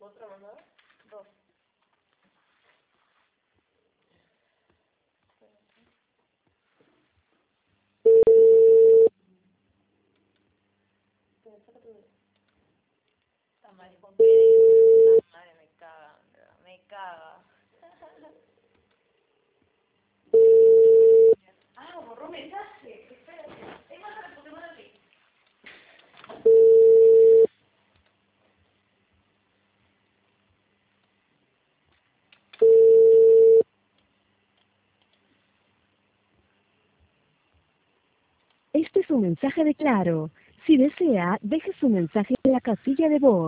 ¿Otra mandada? Dos. Esta maricón que esta madre me caga, me caga. Ah, borró mensaje. Espérate. Mándale porque mándale. Este es un mensaje de Claro. Si desea, deje su mensaje en la casilla de voz.